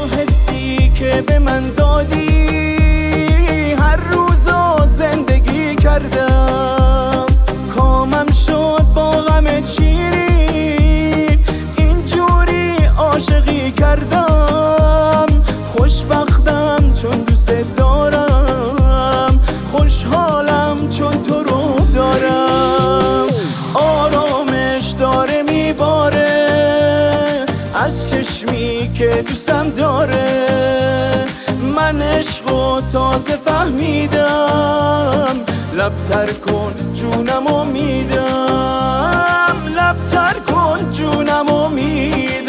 حسی که به من دادی هر روزو زندگی کردم، کامم شد با غم چینی، اینجوری عاشقی کردم. خوشبختم چون دوست دارم، خوشحالم چون تو رو دارم. آرامش داره میباره از چشمی که دوستم داره، من عشقو تازه فهمیدم. لبتر کن جونمو میدم، لبتر کن جونمو میدم.